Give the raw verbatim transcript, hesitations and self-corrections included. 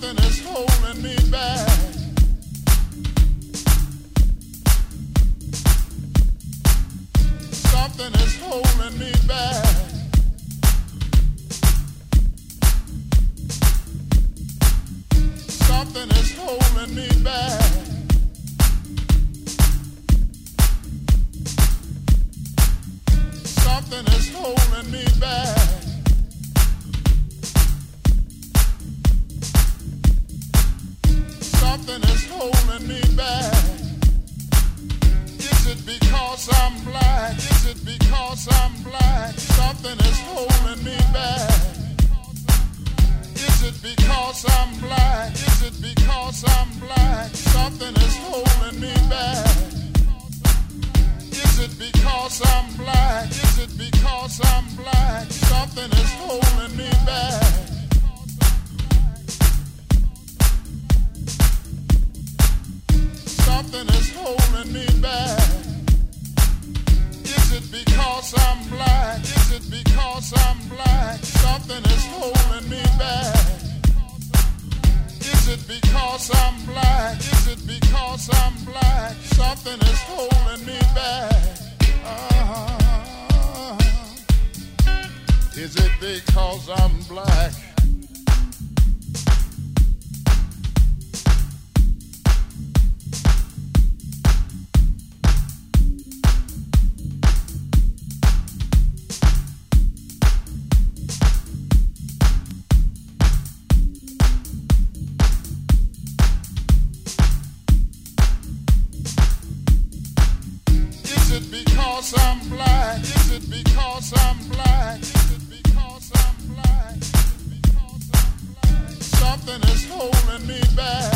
Something is holding me back. Something is holding me back. Something is holding me back. Something is holding me back. Something is holding me back. Is it because I'm black? Is it because I'm black? Something is holding me back. Is it because I'm black? Is it because I'm black? Something is holding me back. Is it because I'm black? Is it because I'm black? Something is holding me back. Something is holding me back. Is it because I'm black? Is it because I'm black? Something is holding me back. Is it because I'm black? Is it because I'm black? Something is holding me back. Uh-huh. Is it because I'm black? Is it because I'm black? Is it because I'm black? Is it because I'm black? Is it because I'm black? Something is holding me back.